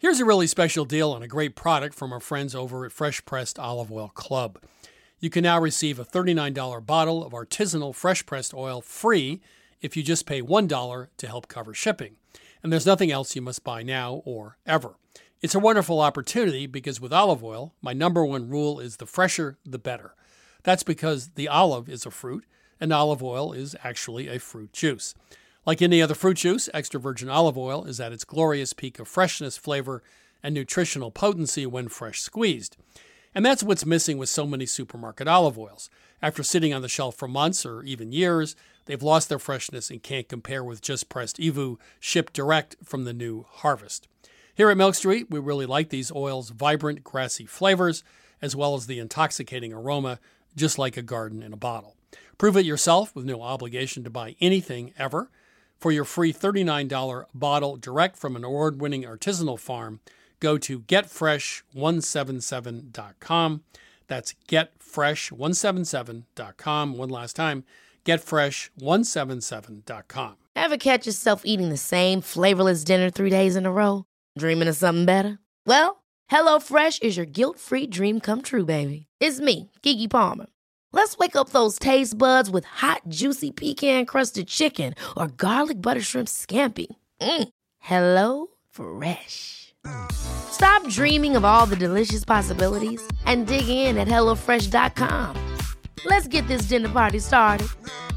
Here's a really special deal on a great product from our friends over at Fresh Pressed Olive Oil Club. You can now receive a $39 bottle of artisanal fresh pressed oil free if you just pay $1 to help cover shipping. And there's nothing else you must buy now or ever. It's a wonderful opportunity because with olive oil, my number one rule is the fresher, the better. That's because the olive is a fruit, and olive oil is actually a fruit juice. Like any other fruit juice, extra virgin olive oil is at its glorious peak of freshness, flavor, and nutritional potency when fresh squeezed. And that's what's missing with so many supermarket olive oils. After sitting on the shelf for months or even years, they've lost their freshness and can't compare with just pressed EVOO shipped direct from the new harvest. Here at Milk Street, we really like these oils' vibrant, grassy flavors, as well as the intoxicating aroma, just like a garden in a bottle. Prove it yourself with no obligation to buy anything ever. For your free $39 bottle direct from an award-winning artisanal farm, go to getfresh177.com. That's getfresh177.com. One last time, getfresh177.com. Ever catch yourself eating the same flavorless dinner 3 days in a row? Dreaming of something better? Well, HelloFresh is your guilt-free dream come true, baby. It's me, Keke Palmer. Let's wake up those taste buds with hot, juicy pecan-crusted chicken or garlic butter shrimp scampi. Hello Fresh. Stop dreaming of all the delicious possibilities and dig in at HelloFresh.com. Let's get this dinner party started.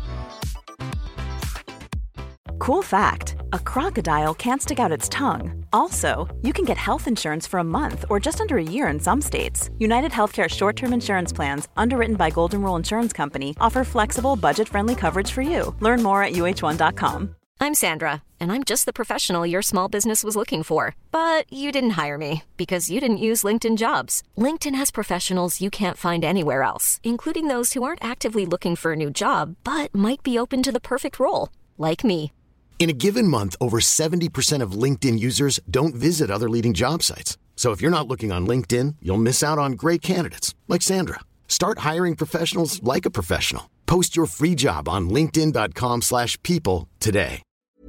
Cool fact, a crocodile can't stick out its tongue. Also, you can get health insurance for a month or just under a year in some states. United Healthcare short-term insurance plans, underwritten by Golden Rule Insurance Company, offer flexible, budget-friendly coverage for you. Learn more at UH1.com. I'm Sandra, and I'm just the professional your small business was looking for. But you didn't hire me because you didn't use LinkedIn Jobs. LinkedIn has professionals you can't find anywhere else, including those who aren't actively looking for a new job, but might be open to the perfect role, like me. In a given month, over 70% of LinkedIn users don't visit other leading job sites. So if you're not looking on LinkedIn, you'll miss out on great candidates like Sandra. Start hiring professionals like a professional. Post your free job on linkedin.com/people today.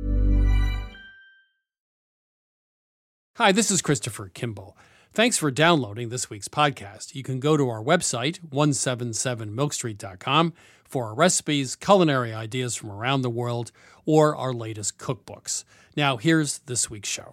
Hi, this is Christopher Kimball. Thanks for downloading this week's podcast. You can go to our website, 177milkstreet.com, for our recipes, culinary ideas from around the world, or our latest cookbooks. Now, here's this week's show.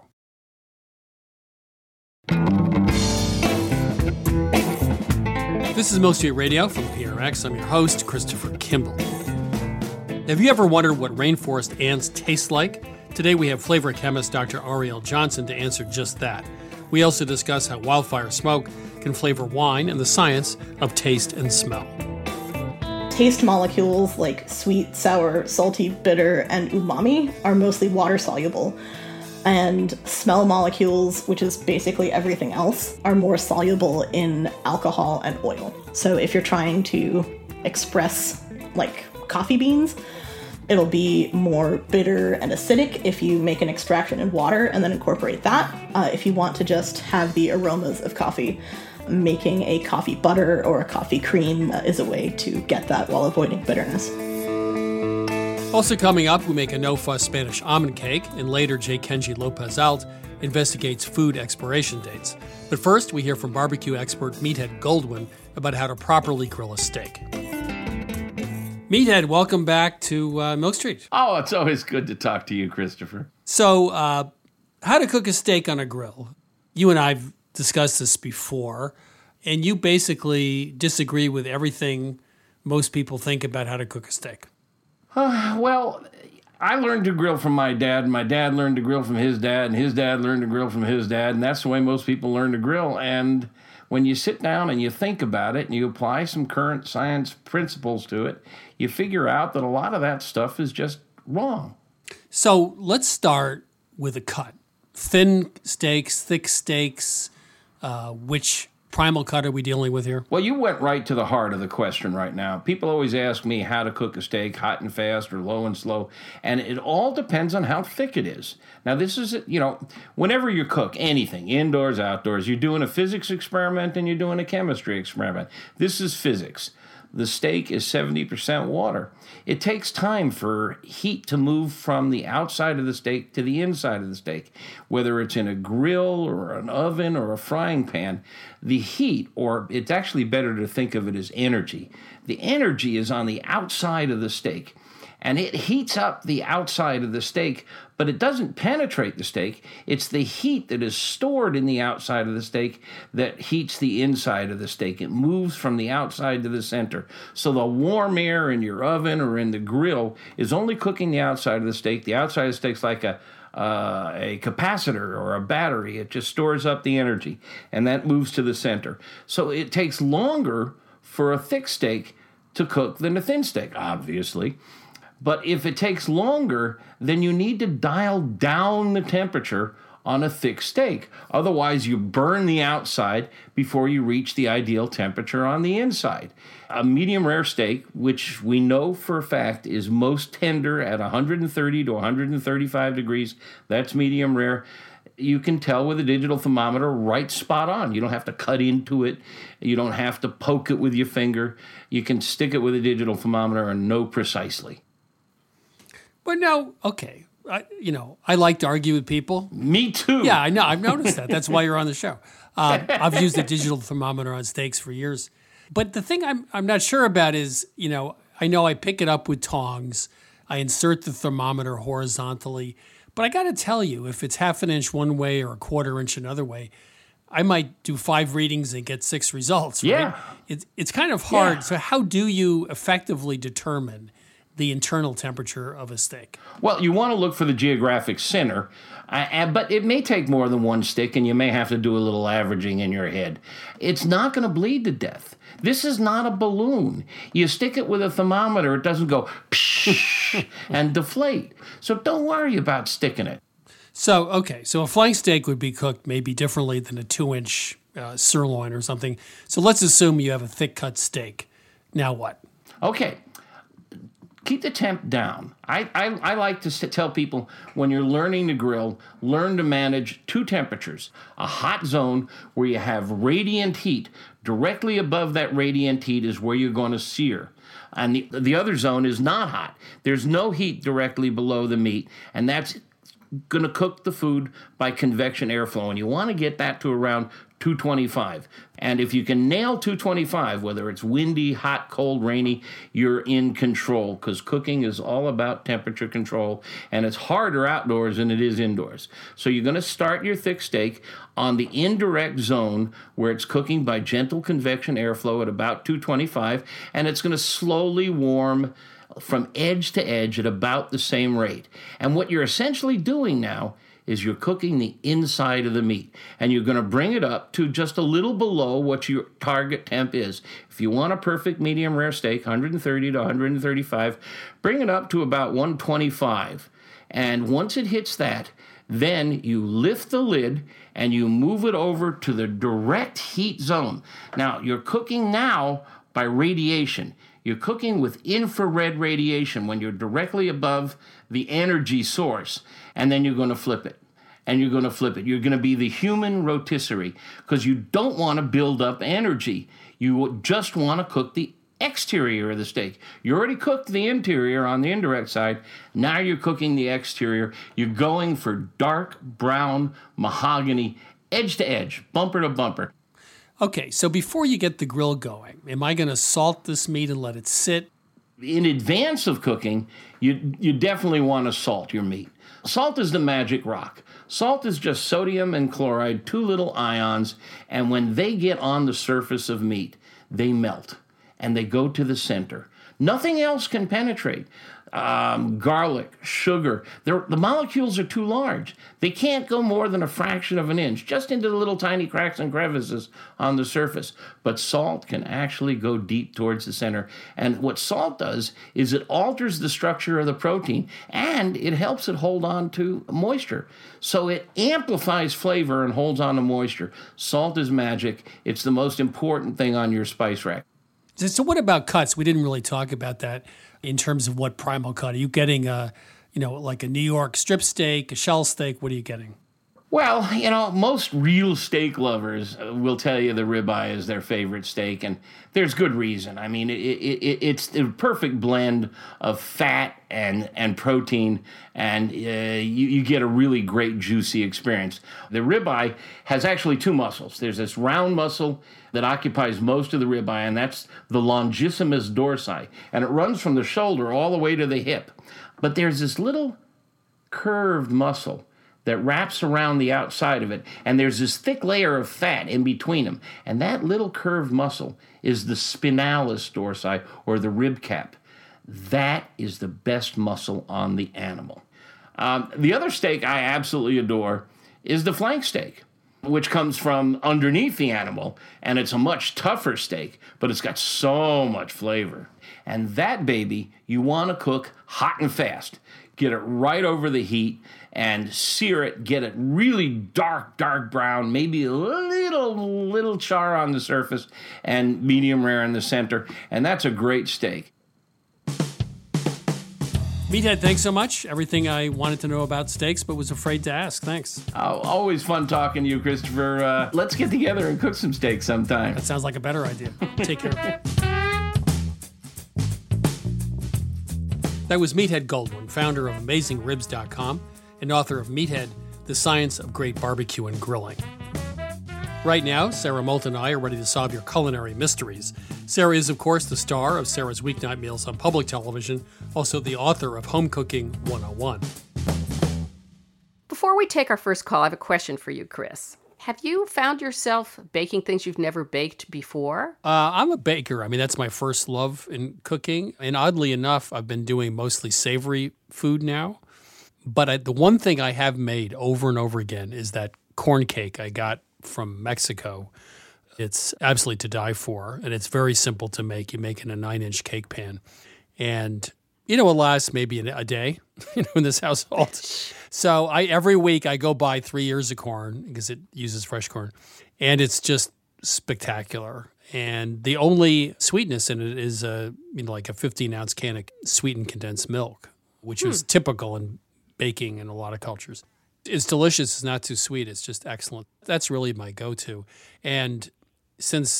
This is Milk Street Radio from PRX. I'm your host, Christopher Kimball. Have you ever wondered what rainforest ants taste like? Today we have flavor chemist Dr. Ariel Johnson to answer just that. We also discuss how wildfire smoke can flavor wine and the science of taste and smell. Taste molecules like sweet, sour, salty, bitter, and umami are mostly water-soluble. And smell molecules, which is basically everything else, are more soluble in alcohol and oil. So if you're trying to express, like, coffee beans, it'll be more bitter and acidic if you make an extraction in water and then incorporate that. If you want to just have the aromas of coffee, making a coffee butter or a coffee cream is a way to get that while avoiding bitterness. Also coming up, we make a no-fuss Spanish almond cake, and later J. Kenji Lopez-Alt investigates food expiration dates. But first, we hear from barbecue expert Meathead Goldwyn about how to properly grill a steak. Meathead, welcome back to Milk Street. Oh, it's always good to talk to you, Christopher. So, how to cook a steak on a grill. You and I have discussed this before, and you basically disagree with everything most people think about how to cook a steak. Well, I learned to grill from my dad, and my dad learned to grill from his dad, and his dad learned to grill from his dad, and that's the way most people learn to grill. And when you sit down and you think about it and you apply some current science principles to it, you figure out that a lot of that stuff is just wrong. So let's start with a cut. Thin steaks, thick steaks, which primal cut are we dealing with here? Well, you went right to the heart of the question right now. People always ask me how to cook a steak, hot and fast or low and slow, and it all depends on how thick it is. Now, this is, whenever you cook anything, indoors, outdoors, you're doing a physics experiment and you're doing a chemistry experiment. This is physics. the steak is 70% water. It takes time for heat to move from the outside of the steak to the inside of the steak. Whether it's in a grill or an oven or a frying pan, the heat, or it's actually better to think of it as energy. The energy is on the outside of the steak, and it heats up the outside of the steak, but it doesn't penetrate the steak. It's the heat that is stored in the outside of the steak that heats the inside of the steak. It moves from the outside to the center. So the warm air in your oven or in the grill is only cooking the outside of the steak. The outside of the steak's like a capacitor or a battery. It just stores up the energy, and that moves to the center. So it takes longer for a thick steak to cook than a thin steak, obviously. But if it takes longer, then you need to dial down the temperature on a thick steak. Otherwise, you burn the outside before you reach the ideal temperature on the inside. A medium rare steak, which we know for a fact is most tender at 130 to 135 degrees, that's medium rare. You can tell with a digital thermometer right spot on. You don't have to cut into it. You don't have to poke it with your finger. You can stick it with a digital thermometer and know precisely. But no, okay. I like to argue with people. Me too. Yeah, I know. I've noticed that. That's why you're on the show. I've used a digital thermometer on steaks for years. But the thing I'm not sure about is, I know I pick it up with tongs. I insert the thermometer horizontally. But I got to tell you, if it's half an inch one way or a quarter inch another way, I might do 5 readings and get 6 results. Right? Yeah. It's kind of hard. Yeah. So how do you effectively determine the internal temperature of a steak? Well, you want to look for the geographic center, but it may take more than one stick, and you may have to do a little averaging in your head. It's not going to bleed to death. This is not a balloon. You stick it with a thermometer, it doesn't go psh and deflate. So don't worry about sticking it. So a flank steak would be cooked maybe differently than a 2-inch sirloin or something. So let's assume you have a thick cut steak. Now what? Okay. Keep the temp down. I like to tell people when you're learning to grill, learn to manage 2 temperatures. A hot zone where you have radiant heat. Directly above that radiant heat is where you're going to sear. And the other zone is not hot. There's no heat directly below the meat, and that's going to cook the food by convection airflow. And you want to get that to around 225. And if you can nail 225, whether it's windy, hot, cold, rainy, you're in control, because cooking is all about temperature control, and it's harder outdoors than it is indoors. So you're going to start your thick steak on the indirect zone where it's cooking by gentle convection airflow at about 225, and it's going to slowly warm from edge to edge at about the same rate. And what you're essentially doing now is you're cooking the inside of the meat, and you're going to bring it up to just a little below what your target temp is. If you want a perfect medium rare steak, 130 to 135, bring it up to about 125. And once it hits that, then you lift the lid and you move it over to the direct heat zone. Now, you're cooking now by radiation. You're cooking with infrared radiation when you're directly above the energy source, and then you're going to flip it. And you're going to flip it. You're going to be the human rotisserie, because you don't want to build up energy. You just want to cook the exterior of the steak. You already cooked the interior on the indirect side. Now you're cooking the exterior. You're going for dark brown mahogany, edge to edge, bumper to bumper. Okay, so before you get the grill going, am I going to salt this meat and let it sit? In advance of cooking, you definitely want to salt your meat. Salt is the magic rock. Salt is just sodium and chloride, 2 little ions, and when they get on the surface of meat, they melt, and they go to the center. Nothing else can penetrate. Garlic, sugar, the molecules are too large. They can't go more than a fraction of an inch, just into the little tiny cracks and crevices on the surface. But salt can actually go deep towards the center. And what salt does is it alters the structure of the protein, and it helps it hold on to moisture. So it amplifies flavor and holds on to moisture. Salt is magic. It's the most important thing on your spice rack. So what about cuts? We didn't really talk about that in terms of what primal cut. Are you getting like a New York strip steak, a shell steak? What are you getting? Well, most real steak lovers will tell you the ribeye is their favorite steak, and there's good reason. I mean, it's the perfect blend of fat and protein, and you get a really great juicy experience. The ribeye has actually two muscles. There's this round muscle that occupies most of the ribeye, and that's the longissimus dorsi, and it runs from the shoulder all the way to the hip. But there's this little curved muscle that wraps around the outside of it, and there's this thick layer of fat in between them. And that little curved muscle is the spinalis dorsi, or the rib cap. That is the best muscle on the animal. The other steak I absolutely adore is the flank steak, which comes from underneath the animal, and it's a much tougher steak, but it's got so much flavor. And that baby, you want to cook hot and fast. Get it right over the heat and sear it, get it really dark brown, maybe a little char on the surface and medium rare in the center, and that's a great steak. Meathead, thanks so much. Everything I wanted to know about steaks but was afraid to ask. Thanks. Always fun talking to you, Christopher. Let's get together and cook some steak sometime. That sounds like a better idea. Take care. That was Meathead Goldwyn, founder of AmazingRibs.com and author of Meathead, The Science of Great Barbecue and Grilling. Right now, Sarah Moulton and I are ready to solve your culinary mysteries. Sarah is, of course, the star of Sarah's Weeknight Meals on public television, also the author of Home Cooking 101. Before we take our first call, I have a question for you, Chris. Have you found yourself baking things you've never baked before? I'm a baker. I mean, that's my first love in cooking. And oddly enough, I've been doing mostly savory food now. But the one thing I have made over and over again is that corn cake I got from Mexico. It's absolutely to die for, and it's very simple to make. You make in a 9-inch cake pan. And, it lasts maybe a day in this household. So every week I go buy 3 ears of corn because it uses fresh corn, and it's just spectacular. And the only sweetness in it is like a 15-ounce can of sweetened condensed milk, which is typical in baking in a lot of cultures. It's delicious. It's not too sweet. It's just excellent. That's really my go-to. And since,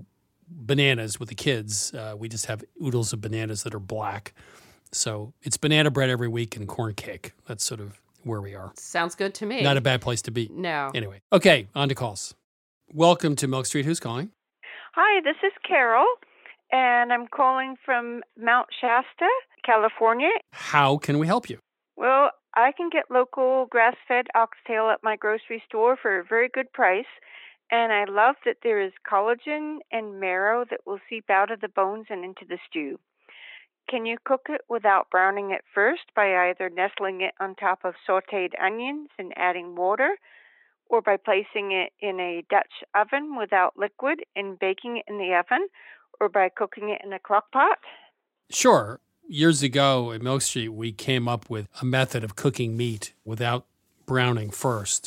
bananas with the kids, we just have oodles of bananas that are black. So it's banana bread every week and corn cake. That's sort of where we are. Sounds good to me. Not a bad place to be. No. Anyway. Okay, on to calls. Welcome to Milk Street. Who's calling? Hi, this is Carol, and I'm calling from Mount Shasta, California. How can we help you? Well, I can get local grass-fed oxtail at my grocery store for a very good price, and I love that there is collagen and marrow that will seep out of the bones and into the stew. Can you cook it without browning it first by either nestling it on top of sautéed onions and adding water, or by placing it in a Dutch oven without liquid and baking it in the oven, or by cooking it in a crock pot? Sure. Years ago at Milk Street, we came up with a method of cooking meat without browning first.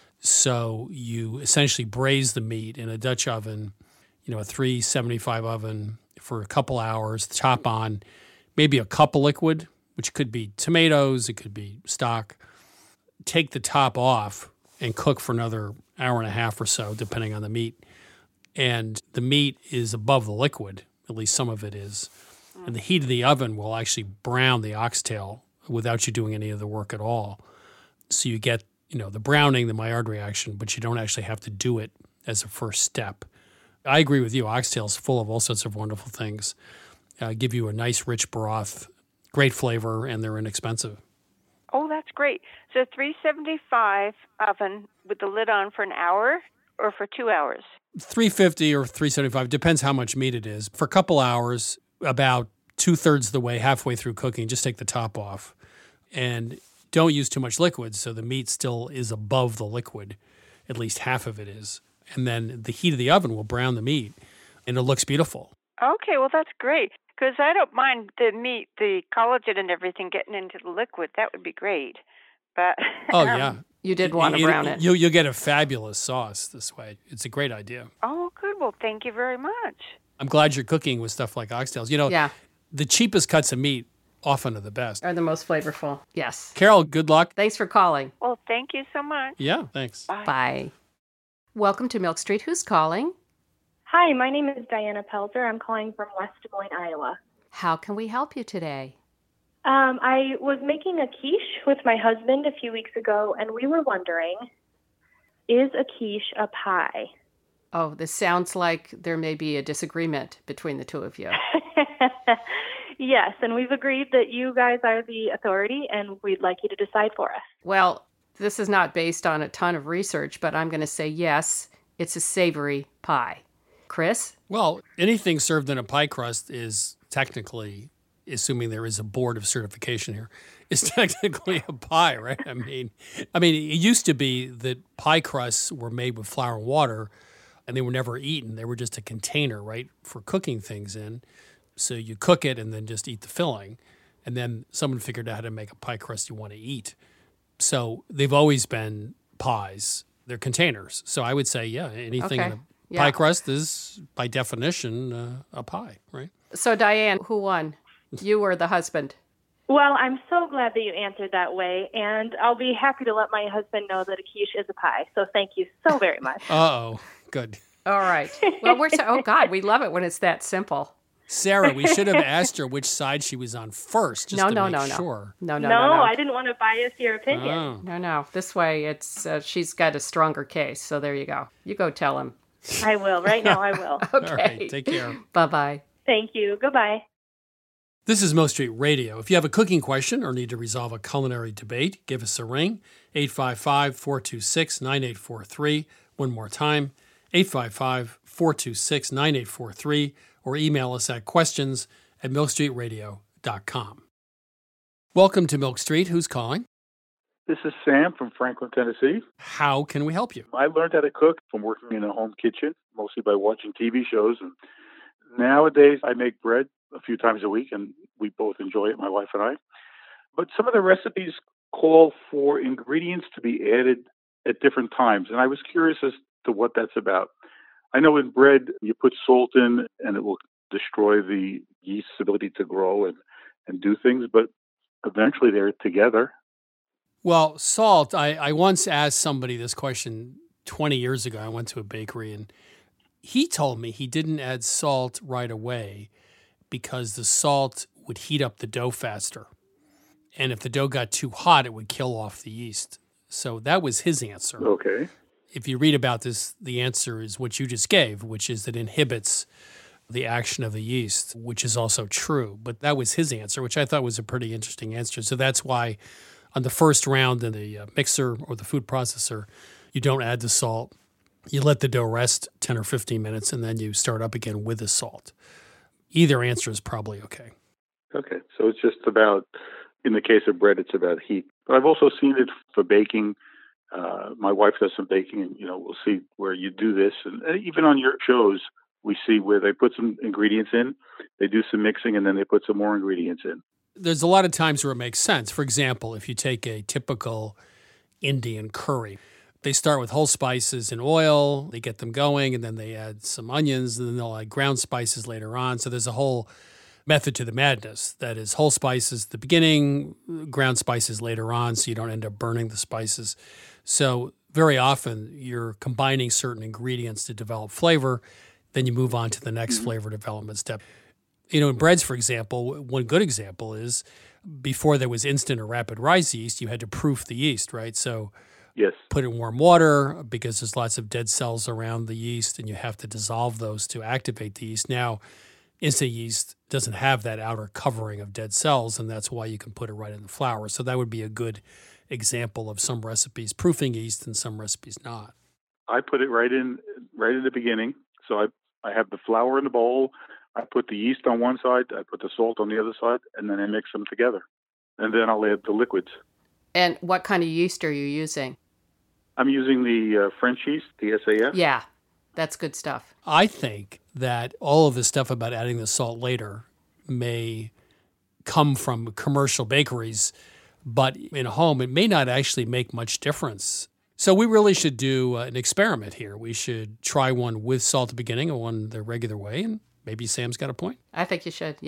So you essentially braise the meat in a Dutch oven, a 375 oven for a couple hours, top on maybe a cup of liquid, which could be tomatoes, it could be stock. Take the top off and cook for another hour and a half or so, depending on the meat. And the meat is above the liquid, at least some of it is. And the heat of the oven will actually brown the oxtail without you doing any of the work at all. So you get, the browning, the Maillard reaction, but you don't actually have to do it as a first step. I agree with you. Oxtail is full of all sorts of wonderful things. Give you a nice, rich broth, great flavor, and they're inexpensive. Oh, that's great. So 375 oven with the lid on for an hour or for 2 hours? 350 or 375, depends how much meat it is. For a couple hours, about 2/3 of the way, halfway through cooking, just take the top off. And don't use too much liquid, so the meat still is above the liquid. At least half of it is. And then the heat of the oven will brown the meat, and it looks beautiful. Okay, well, that's great. Because I don't mind the meat, the collagen and everything getting into the liquid. That would be great. But oh, yeah. You did want to brown it. You'll get a fabulous sauce this way. It's a great idea. Oh, good. Well, thank you very much. I'm glad you're cooking with stuff like oxtails. Yeah. The cheapest cuts of meat often are the best. Are the most flavorful. Yes. Carol, good luck. Thanks for calling. Well, thank you so much. Yeah, thanks. Bye. Bye. Welcome to Milk Street. Who's calling? Hi, my name is Diana Pelzer. I'm calling from West Des Moines, Iowa. How can we help you today? I was making a quiche with my husband a few weeks ago, and we were wondering, is a quiche a pie? Oh, this sounds like there may be a disagreement between the two of you. Yes, and we've agreed that you guys are the authority, and we'd like you to decide for us. Well, this is not based on a ton of research, but I'm going to say yes, it's a savory pie. Chris? Well, anything served in a pie crust is technically, assuming there is a board of certification here, is technically a pie, right? I mean, it used to be that pie crusts were made with flour and water, and they were never eaten. They were just a container, right, for cooking things in. So you cook it and then just eat the filling. And then someone figured out how to make a pie crust you want to eat. So they've always been pies. They're containers. So I would say, yeah, anything in a pie crust is, by definition, a pie, right? So, Diane, who won? You or the husband? Well, I'm so glad that you answered that way, and I'll be happy to let my husband know that a quiche is a pie. So thank you so very much. Uh-oh. Good. All right. Well, oh, God, we love it when it's that simple. Sarah, we should have asked her which side she was on first, just to make sure. No, I didn't want to bias your opinion. Oh. No. This way, it's she's got a stronger case. So there you go. You go tell him. I will. Right now, I will. Okay. All right, take care. Bye-bye. Thank you. Goodbye. This is Milk Street Radio. If you have a cooking question or need to resolve a culinary debate, give us a ring, 855-426-9843. One more time, 855-426-9843, or email us at questions@milkstreetradio.com. Welcome to Milk Street. Who's calling? This is Sam from Franklin, Tennessee. How can we help you? I learned how to cook from working in a home kitchen, mostly by watching TV shows. And nowadays, I make bread a few times a week, and we both enjoy it, my wife and I. But some of the recipes call for ingredients to be added at different times, and I was curious as to what that's about. I know in bread, you put salt in, and it will destroy the yeast's ability to grow and do things, but eventually they're together. Well, salt, I once asked somebody this question 20 years ago. I went to a bakery, and he told me he didn't add salt right away because the salt would heat up the dough faster. And if the dough got too hot, it would kill off the yeast. So that was his answer. Okay. If you read about this, the answer is what you just gave, which is that it inhibits the action of the yeast, which is also true. But that was his answer, which I thought was a pretty interesting answer. So that's why on the first round in the mixer or the food processor, you don't add the salt. You let the dough rest 10 or 15 minutes, and then you start up again with the salt. Either answer is probably okay. Okay. So it's just about, in the case of bread, it's about heat. But I've also seen it for baking. My wife does some baking, and, we'll see where you do this. And even on your shows, we see where they put some ingredients in, they do some mixing, and then they put some more ingredients in. There's a lot of times where it makes sense. For example, if you take a typical Indian curry, they start with whole spices and oil, they get them going, and then they add some onions, and then they'll add ground spices later on. So there's a whole method to the madness. That is whole spices at the beginning, ground spices later on, so you don't end up burning the spices. So very often you're combining certain ingredients to develop flavor, then you move on to the next flavor development step. In breads, for example, one good example is before there was instant or rapid rise yeast, you had to proof the yeast, right? So yes, put it in warm water because there's lots of dead cells around the yeast, and you have to dissolve those to activate the yeast. Now, instant yeast doesn't have that outer covering of dead cells, and that's why you can put it right in the flour. So that would be a good example of some recipes proofing yeast and some recipes not. I put it right in the beginning. So I have the flour in the bowl. I put the yeast on one side. I put the salt on the other side, and then I mix them together. And then I'll add the liquids. And what kind of yeast are you using? I'm using the French yeast, the SAF. Yeah, that's good stuff. I think that all of the stuff about adding the salt later may come from commercial bakeries, but in a home, it may not actually make much difference. So we really should do an experiment here. We should try one with salt at the beginning and one the regular way, and maybe Sam's got a point. I think you should, yeah.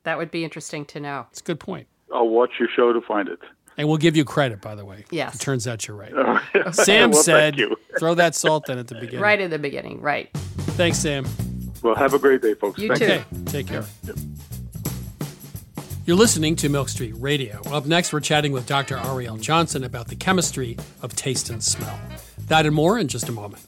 That would be interesting to know. It's a good point. I'll watch your show to find it. And we'll give you credit, by the way. Yes. It turns out you're right. Sam said, throw that salt in at the beginning. Right in the beginning, right. Thanks, Sam. Well, have a great day, folks. You Thank too. Okay, take care. Yep. You're listening to Milk Street Radio. Up next, we're chatting with Dr. Arielle Johnson about the chemistry of taste and smell. That and more in just a moment.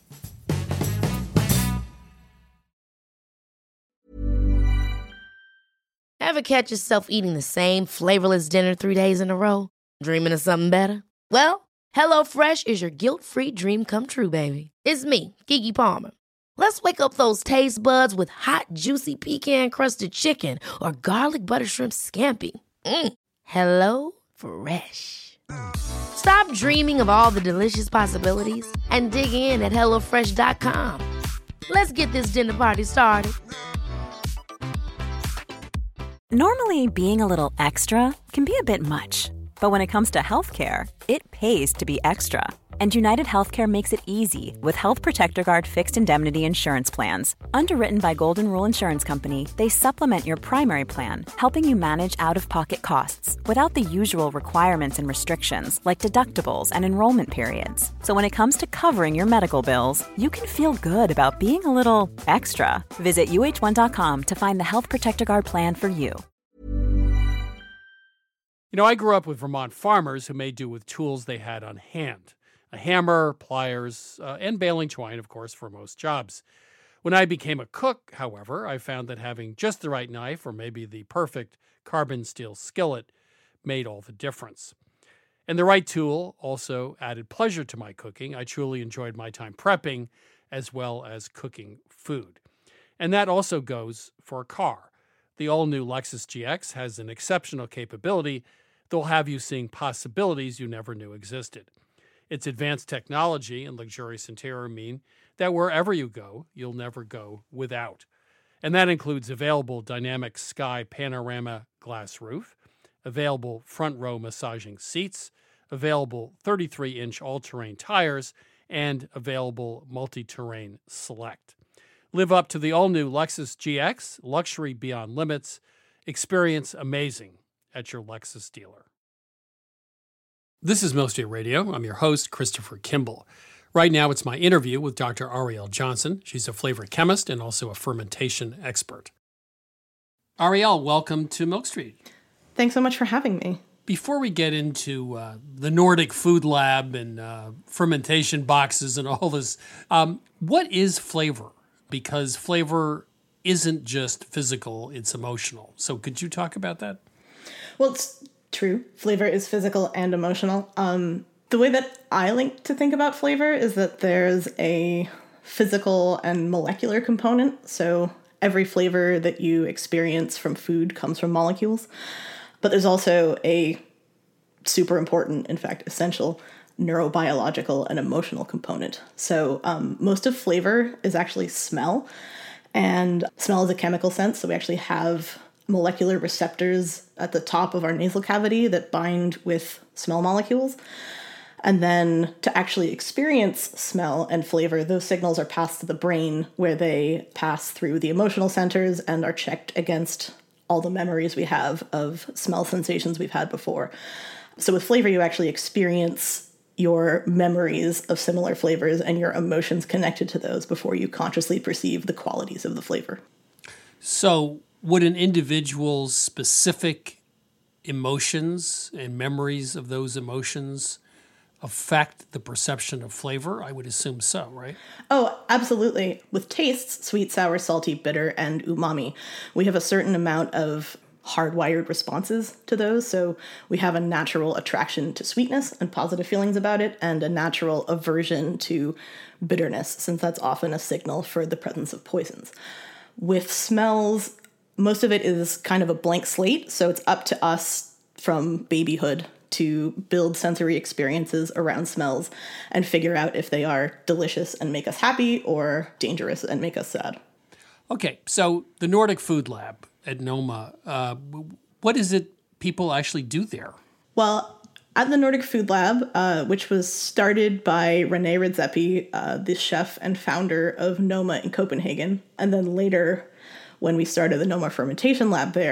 Ever catch yourself eating the same flavorless dinner 3 days in a row? Dreaming of something better? Well, HelloFresh is your guilt-free dream come true, baby. It's me, Keke Palmer. Let's wake up those taste buds with hot, juicy pecan-crusted chicken or garlic butter shrimp scampi. Hello Fresh. Stop dreaming of all the delicious possibilities and dig in at HelloFresh.com. Let's get this dinner party started. Normally, being a little extra can be a bit much. But when it comes to healthcare, it pays to be extra. And United Healthcare makes it easy with Health Protector Guard fixed indemnity insurance plans. Underwritten by Golden Rule Insurance Company, they supplement your primary plan, helping you manage out-of-pocket costs without the usual requirements and restrictions like deductibles and enrollment periods. So when it comes to covering your medical bills, you can feel good about being a little extra. Visit UH1.com to find the Health Protector Guard plan for you. You know, I grew up with Vermont farmers who made do with tools they had on hand. A hammer, pliers, and baling twine, of course, for most jobs. When I became a cook, however, I found that having just the right knife or maybe the perfect carbon steel skillet made all the difference. And the right tool also added pleasure to my cooking. I truly enjoyed my time prepping as well as cooking food. And that also goes for a car. The all-new Lexus GX has an exceptional capability that will have you seeing possibilities you never knew existed. Its advanced technology and luxurious interior mean that wherever you go, you'll never go without. And that includes available dynamic sky panorama glass roof, available front row massaging seats, available 33-inch all-terrain tires, and available multi-terrain select. Live up to the all-new Lexus GX, luxury beyond limits. Experience amazing at your Lexus dealer. This is Milk Street Radio. I'm your host, Christopher Kimball. Right now, it's my interview with Dr. Arielle Johnson. She's a flavor chemist and also a fermentation expert. Arielle, welcome to Milk Street. Thanks so much for having me. Before we get into the Nordic Food Lab and fermentation boxes and all this, what is flavor? Because flavor isn't just physical, it's emotional. So could you talk about that? Well, it's true. Flavor is physical and emotional. The way that I like to think about flavor is that there's a physical and molecular component. So every flavor that you experience from food comes from molecules. But there's also a super important, in fact, essential neurobiological and emotional component. So most of flavor is actually smell. And smell is a chemical sense. So we actually have molecular receptors at the top of our nasal cavity that bind with smell molecules. And then to actually experience smell and flavor, those signals are passed to the brain where they pass through the emotional centers and are checked against all the memories we have of smell sensations we've had before. So with flavor, you actually experience your memories of similar flavors and your emotions connected to those before you consciously perceive the qualities of the flavor. So would an individual's specific emotions and memories of those emotions affect the perception of flavor? I would assume so, right? Oh, absolutely. With tastes, sweet, sour, salty, bitter, and umami, we have a certain amount of hardwired responses to those. So we have a natural attraction to sweetness and positive feelings about it, and a natural aversion to bitterness, since that's often a signal for the presence of poisons. With smells, most of it is kind of a blank slate, so it's up to us from babyhood to build sensory experiences around smells and figure out if they are delicious and make us happy or dangerous and make us sad. Okay, so the Nordic Food Lab at NOMA, what is it people actually do there? Well, at the Nordic Food Lab, which was started by René Redzepi, the chef and founder of NOMA in Copenhagen, and then later when we started the NOMA Fermentation Lab there,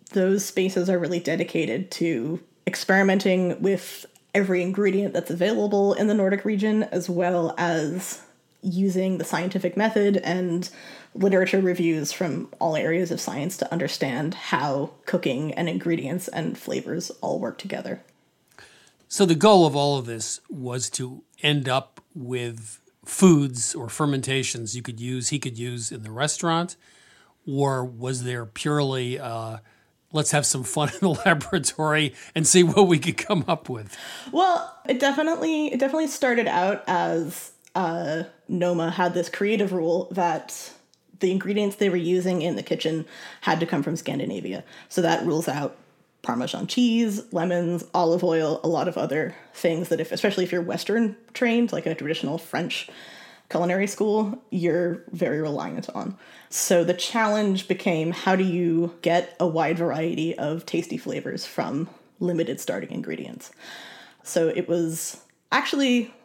Those spaces are really dedicated to experimenting with every ingredient that's available in the Nordic region, as well as using the scientific method and literature reviews from all areas of science to understand how cooking and ingredients and flavors all work together. So the goal of all of this was to end up with foods or fermentations he could use in the restaurant, or was there purely let's have some fun in the laboratory and see what we could come up with? Well, it definitely started out as Noma had this creative rule that the ingredients they were using in the kitchen had to come from Scandinavia. So that rules out Parmesan cheese, lemons, olive oil, a lot of other things that especially if you're Western trained, like a traditional French culinary school, you're very reliant on. So the challenge became, how do you get a wide variety of tasty flavors from limited starting ingredients? So it was actually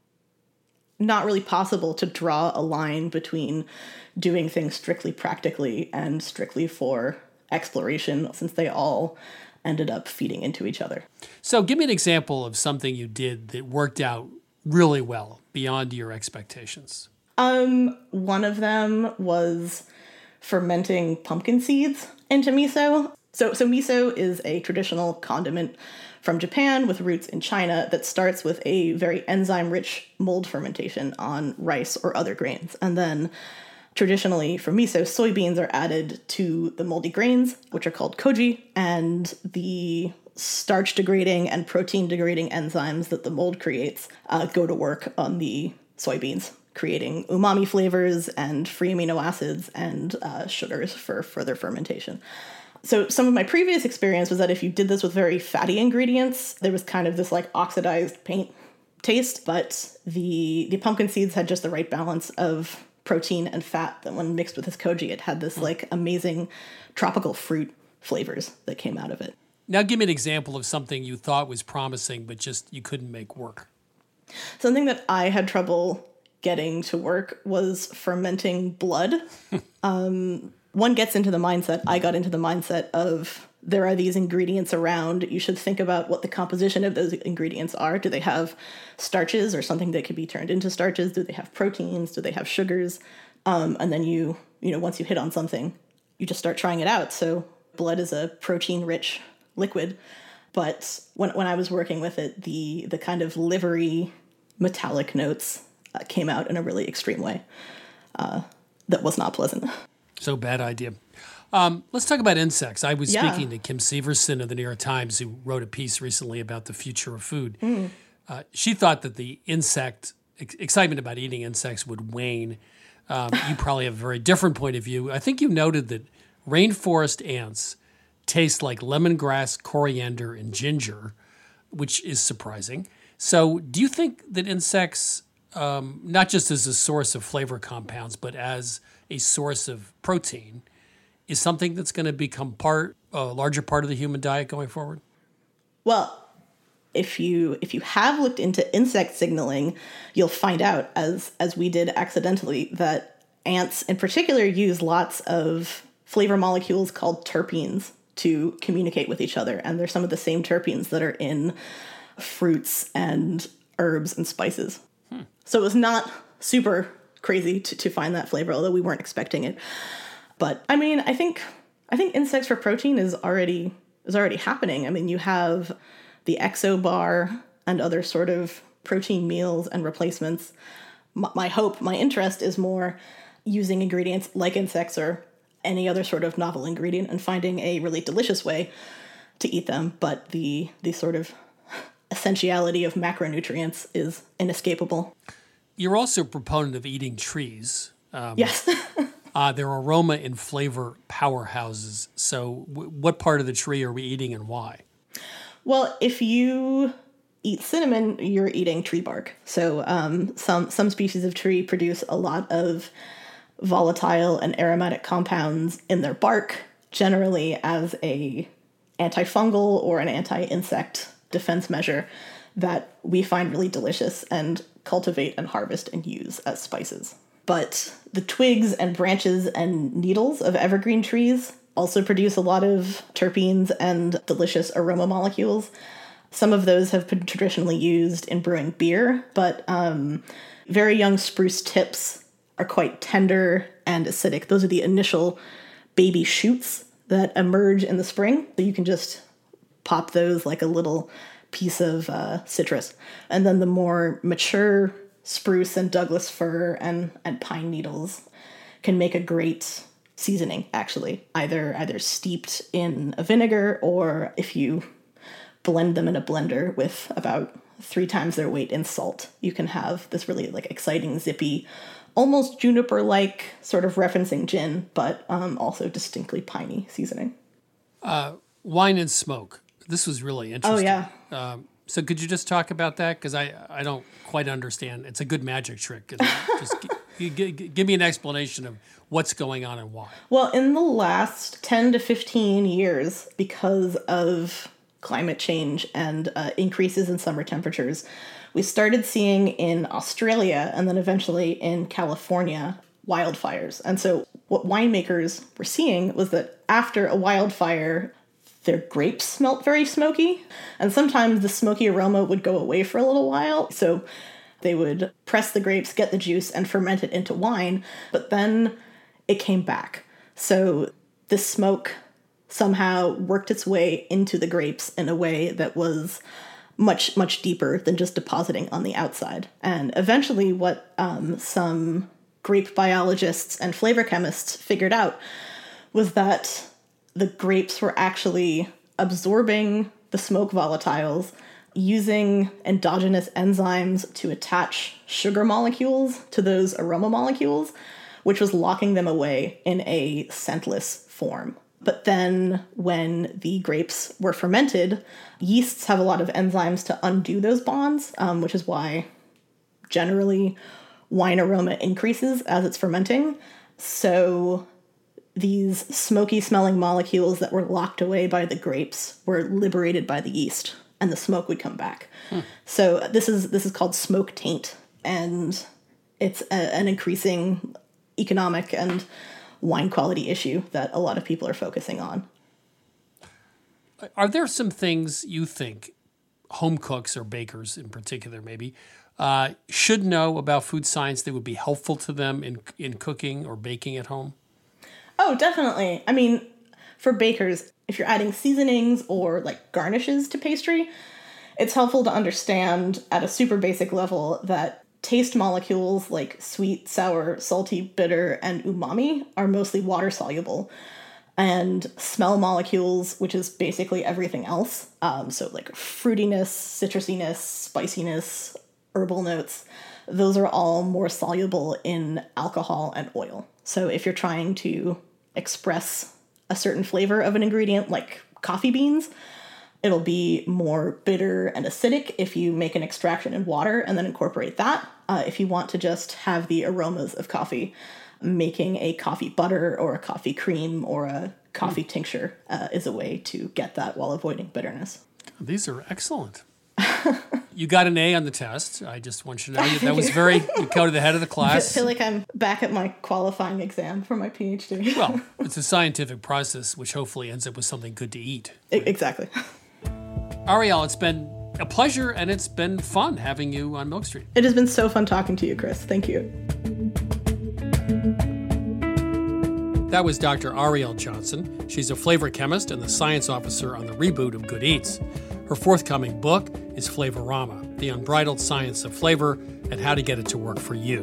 not really possible to draw a line between doing things strictly practically and strictly for exploration, since they all ended up feeding into each other. So give me an example of something you did that worked out really well, beyond your expectations. One of them was fermenting pumpkin seeds into miso. So miso is a traditional condiment from Japan with roots in China that starts with a very enzyme-rich mold fermentation on rice or other grains. And then traditionally for miso, soybeans are added to the moldy grains, which are called koji, and the starch-degrading and protein-degrading enzymes that the mold creates go to work on the soybeans, creating umami flavors and free amino acids and sugars for further fermentation. So some of my previous experience was that if you did this with very fatty ingredients, there was kind of this like oxidized paint taste, but the pumpkin seeds had just the right balance of protein and fat that when mixed with this koji, it had this like amazing tropical fruit flavors that came out of it. Now give me an example of something you thought was promising, but just you couldn't make work. Something that I had trouble getting to work was fermenting blood. One gets into the mindset, I got into the mindset of there are these ingredients around. You should think about what the composition of those ingredients are. Do they have starches or something that could be turned into starches? Do they have proteins? Do they have sugars? And then you once you hit on something, you just start trying it out. So blood is a protein-rich liquid. But when I was working with it, the kind of livery metallic notes came out in a really extreme way that was not pleasant. So bad idea. Let's talk about insects. I was speaking to Kim Severson of the New York Times, who wrote a piece recently about the future of food. She thought that the excitement about eating insects would wane. You probably have a very different point of view. I think you noted that rainforest ants taste like lemongrass, coriander, and ginger, which is surprising. So do you think that insects, not just as a source of flavor compounds, but as a source of protein, is something that's going to become a larger part of the human diet going forward? Well, if you have looked into insect signaling, you'll find out, as we did accidentally, that ants in particular use lots of flavor molecules called terpenes to communicate with each other. And they're some of the same terpenes that are in fruits and herbs and spices. So it was not super crazy to find that flavor, although we weren't expecting it. But I mean, I think insects for protein is already happening. I mean, you have the Exo bar and other sort of protein meals and replacements. My interest is more using ingredients like insects or any other sort of novel ingredient and finding a really delicious way to eat them. But the sort of essentiality of macronutrients is inescapable. You're also a proponent of eating trees. Yes. They're aroma and flavor powerhouses. So what part of the tree are we eating and why? Well, if you eat cinnamon, you're eating tree bark. So some species of tree produce a lot of volatile and aromatic compounds in their bark, generally as a antifungal or an anti-insect defense measure that we find really delicious and cultivate and harvest and use as spices. But the twigs and branches and needles of evergreen trees also produce a lot of terpenes and delicious aroma molecules. Some of those have been traditionally used in brewing beer, but very young spruce tips are quite tender and acidic. Those are the initial baby shoots that emerge in the spring. So you can just pop those like a little piece of citrus. And then the more mature spruce and Douglas fir and pine needles can make a great seasoning, actually, either steeped in a vinegar, or if you blend them in a blender with about 3 times their weight in salt, you can have this really like exciting, zippy, almost juniper-like, sort of referencing gin, but also distinctly piney seasoning. Wine and smoke. This was really interesting. Oh, yeah. So could you just talk about that? Because I don't quite understand. It's a good magic trick. Just give me an explanation of what's going on and why. Well, in the last 10 to 15 years, because of climate change and increases in summer temperatures, we started seeing in Australia and then eventually in California wildfires. And so what winemakers were seeing was that after a wildfire, their grapes smelt very smoky, and sometimes the smoky aroma would go away for a little while. So they would press the grapes, get the juice, and ferment it into wine, but then it came back. So the smoke somehow worked its way into the grapes in a way that was much, much deeper than just depositing on the outside. And eventually what some grape biologists and flavor chemists figured out was that the grapes were actually absorbing the smoke volatiles, using endogenous enzymes to attach sugar molecules to those aroma molecules, which was locking them away in a scentless form. But then when the grapes were fermented, yeasts have a lot of enzymes to undo those bonds, which is why generally wine aroma increases as it's fermenting. So these smoky smelling molecules that were locked away by the grapes were liberated by the yeast, and the smoke would come back. So this is called smoke taint, and it's an increasing economic and wine quality issue that a lot of people are focusing on. Are there some things you think home cooks or bakers in particular maybe should know about food science that would be helpful to them in cooking or baking at home? Oh, definitely. I mean, for bakers, if you're adding seasonings or like garnishes to pastry, it's helpful to understand at a super basic level that taste molecules like sweet, sour, salty, bitter, and umami are mostly water soluble. And smell molecules, which is basically everything else, so like fruitiness, citrusiness, spiciness, herbal notes, those are all more soluble in alcohol and oil. So if you're trying to express a certain flavor of an ingredient like coffee beans, it'll be more bitter and acidic if you make an extraction in water and then incorporate that. If you want to just have the aromas of coffee, making a coffee butter or a coffee cream or a coffee tincture is a way to get that while avoiding bitterness. These are excellent. You got an A on the test. I just want you to know that was very, you go to the head of the class. I feel like I'm back at my qualifying exam for my PhD. Well, it's a scientific process which hopefully ends up with something good to eat. Exactly. Ariel, it's been a pleasure and it's been fun having you on Milk Street. It has been so fun talking to you, Chris. Thank you. That was Dr. Ariel Johnson. She's a flavor chemist and the science officer on the reboot of Good Eats. Her forthcoming book is Flavorama, The Unbridled Science of Flavor and How to Get It to Work for You.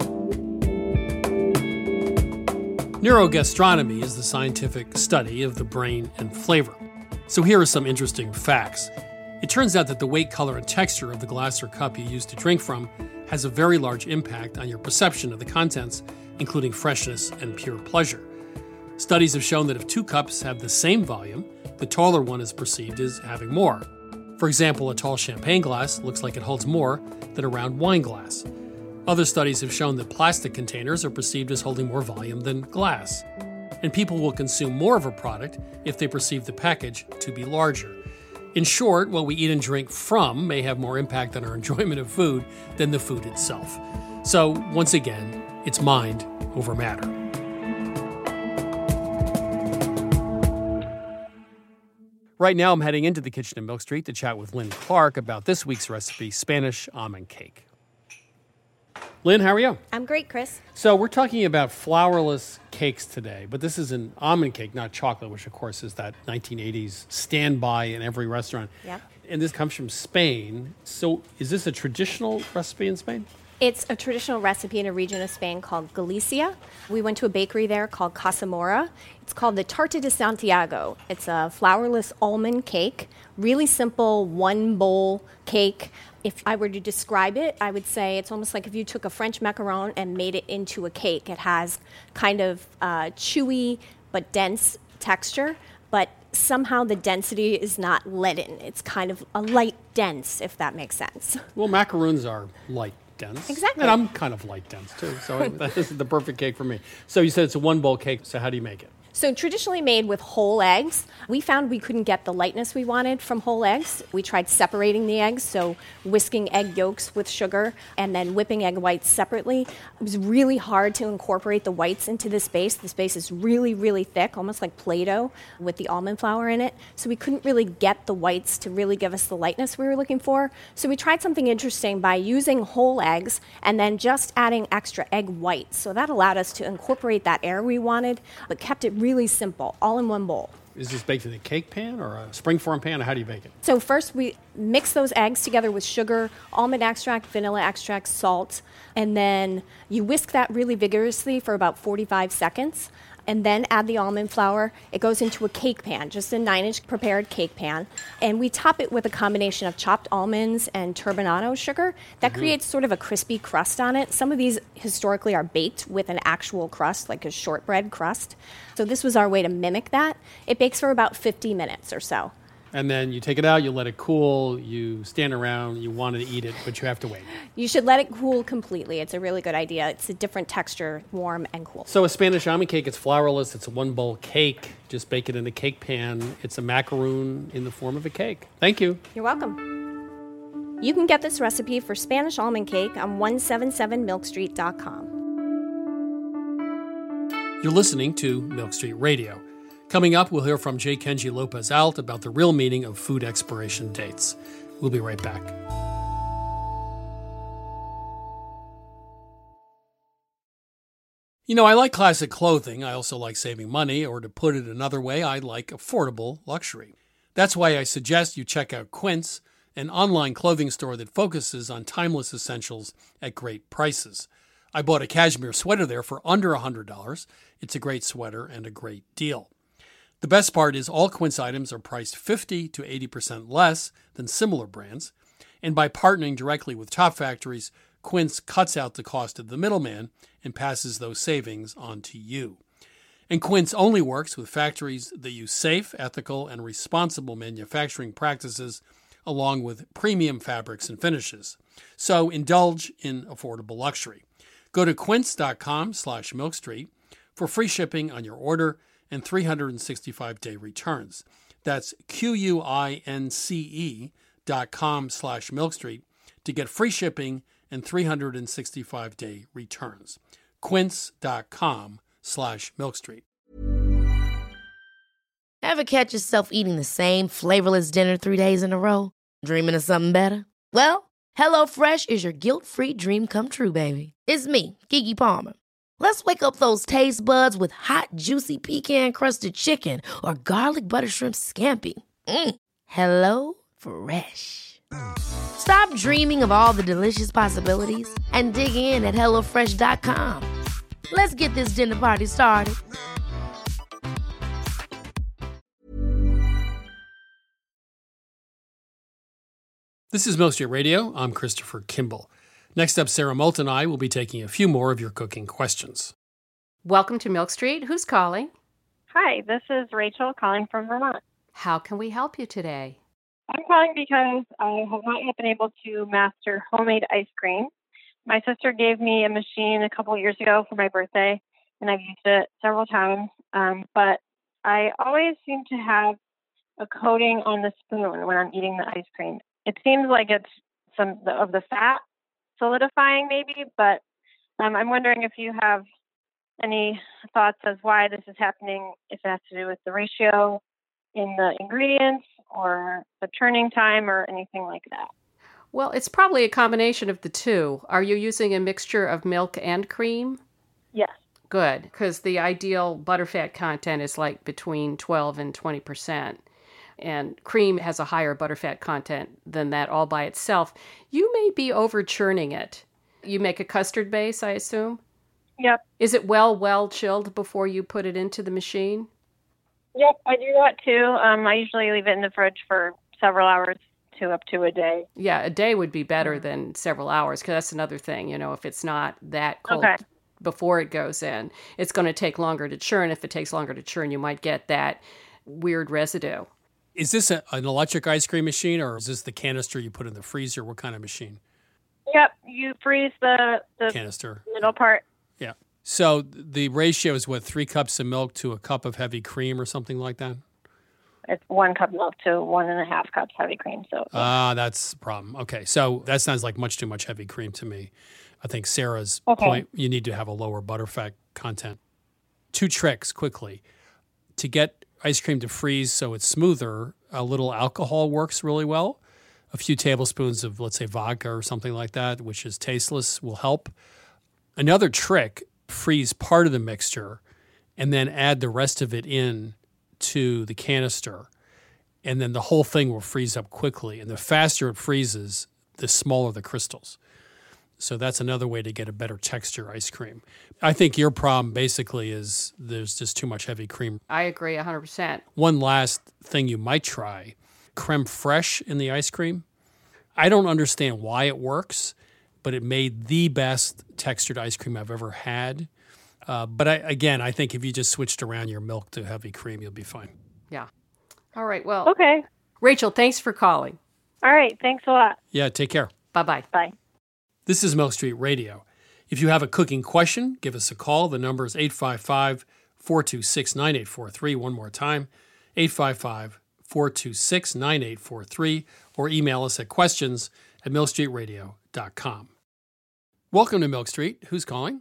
Neurogastronomy is the scientific study of the brain and flavor. So here are some interesting facts. It turns out that the weight, color, and texture of the glass or cup you use to drink from has a very large impact on your perception of the contents, including freshness and pure pleasure. Studies have shown that if 2 cups have the same volume, the taller one is perceived as having more. For example, a tall champagne glass looks like it holds more than a round wine glass. Other studies have shown that plastic containers are perceived as holding more volume than glass. And people will consume more of a product if they perceive the package to be larger. In short, what we eat and drink from may have more impact on our enjoyment of food than the food itself. So, once again, it's mind over matter. Right now, I'm heading into the kitchen at Milk Street to chat with Lynn Clark about this week's recipe, Spanish almond cake. Lynn, how are you? I'm great, Chris. So we're talking about flourless cakes today, but this is an almond cake, not chocolate, which of course is that 1980s standby in every restaurant. Yep. And this comes from Spain. So is this a traditional recipe in Spain? It's a traditional recipe in a region of Spain called Galicia. We went to a bakery there called Casa Mora. It's called the Tarta de Santiago. It's a flourless almond cake, really simple one bowl cake. If I were to describe it, I would say it's almost like if you took a French macaron and made it into a cake. It has kind of chewy but dense texture, but somehow the density is not leaden. It's kind of a light dense, if that makes sense. Well, macaroons are light dense. Exactly. And I'm kind of light dense too, so this is the perfect cake for me. So you said it's a one bowl cake, so how do you make it? So traditionally made with whole eggs. We found we couldn't get the lightness we wanted from whole eggs. We tried separating the eggs, so whisking egg yolks with sugar and then whipping egg whites separately. It was really hard to incorporate the whites into this base. This base is really, really thick, almost like Play-Doh with the almond flour in it. So we couldn't really get the whites to really give us the lightness we were looking for. So we tried something interesting by using whole eggs and then just adding extra egg whites. So that allowed us to incorporate that air we wanted, but kept it really simple, all in one bowl. Is this baked in a cake pan or a springform pan, or how do you bake it? So first we mix those eggs together with sugar, almond extract, vanilla extract, salt, and then you whisk that really vigorously for about 45 seconds. And then add the almond flour. It goes into a cake pan, just a 9-inch prepared cake pan. And we top it with a combination of chopped almonds and turbinado sugar. That creates sort of a crispy crust on it. Some of these historically are baked with an actual crust, like a shortbread crust. So this was our way to mimic that. It bakes for about 50 minutes or so. And then you take it out, you let it cool, you stand around, you want to eat it, but you have to wait. You should let it cool completely. It's a really good idea. It's a different texture, warm and cool. So a Spanish almond cake, it's flourless, it's a one bowl cake. Just bake it in a cake pan. It's a macaroon in the form of a cake. Thank you. You're welcome. You can get this recipe for Spanish almond cake on 177milkstreet.com. You're listening to Milk Street Radio. Coming up, we'll hear from J. Kenji Lopez-Alt about the real meaning of food expiration dates. We'll be right back. You know, I like classic clothing. I also like saving money, or to put it another way, I like affordable luxury. That's why I suggest you check out Quince, an online clothing store that focuses on timeless essentials at great prices. I bought a cashmere sweater there for under $100. It's a great sweater and a great deal. The best part is all Quince items are priced 50 to 80% less than similar brands, and by partnering directly with top factories, Quince cuts out the cost of the middleman and passes those savings on to you. And Quince only works with factories that use safe, ethical, and responsible manufacturing practices along with premium fabrics and finishes. So indulge in affordable luxury. Go to quince.com/milkstreet for free shipping on your order and 365-day returns. That's QUINCE.com/milkstreet to get free shipping and 365-day returns. Quince.com/milkstreet. Ever catch yourself eating the same flavorless dinner 3 days in a row? Dreaming of something better? Well, HelloFresh is your guilt-free dream come true, baby. It's me, Keke Palmer. Let's wake up those taste buds with hot, juicy pecan-crusted chicken or garlic butter shrimp scampi. Hello Fresh. Stop dreaming of all the delicious possibilities and dig in at HelloFresh.com. Let's get this dinner party started. This is Milk Street Radio. I'm Christopher Kimball. Next up, Sarah Moult and I will be taking a few more of your cooking questions. Welcome to Milk Street. Who's calling? Hi, this is Rachel calling from Vermont. How can we help you today? I'm calling because I have not yet been able to master homemade ice cream. My sister gave me a machine a couple years ago for my birthday, and I've used it several times, but I always seem to have a coating on the spoon when I'm eating the ice cream. It seems like it's some of the fat solidifying maybe, but I'm wondering if you have any thoughts as why this is happening, if it has to do with the ratio in the ingredients or the turning time or anything like that? Well, it's probably a combination of the two. Are you using a mixture of milk and cream? Yes. Good, because the ideal butterfat content is like between 12 and 20%. And cream has a higher butterfat content than that all by itself. You may be over churning it. You make a custard base, I assume? Yep. Is it well chilled before you put it into the machine? Yep, I do that too. I usually leave it in the fridge for several hours to up to a day. Yeah, a day would be better than several hours, because that's another thing. If it's not that cold before it goes in, it's going to take longer to churn. If it takes longer to churn, you might get that weird residue. Is this an electric ice cream machine, or is this the canister you put in the freezer? What kind of machine? Yep, you freeze the canister middle part. Yeah. So the ratio is what, 3 cups of milk to a cup of heavy cream or something like that? It's 1 cup milk to 1.5 cups heavy cream. So that's the problem. Okay, so that sounds like much too much heavy cream to me. I think Sarah's point, you need to have a lower butterfat content. 2 tricks quickly. To get ice cream to freeze so it's smoother, a little alcohol works really well. A few tablespoons of, let's say, vodka or something like that, which is tasteless, will help. Another trick, freeze part of the mixture and then add the rest of it in to the canister. And then the whole thing will freeze up quickly. And the faster it freezes, the smaller the crystals. So that's another way to get a better texture ice cream. I think your problem basically is there's just too much heavy cream. I agree 100%. One last thing you might try, creme fraiche in the ice cream. I don't understand why it works, but it made the best textured ice cream I've ever had. But I think if you just switched around your milk to heavy cream, you'll be fine. Yeah. All right. Well, okay. Rachel, thanks for calling. All right. Thanks a lot. Yeah, take care. Bye-bye. Bye. This is Milk Street Radio. If you have a cooking question, give us a call. The number is 855-426-9843. One more time, 855-426-9843, or email us at questions@milkstreetradio.com. Welcome to Milk Street. Who's calling?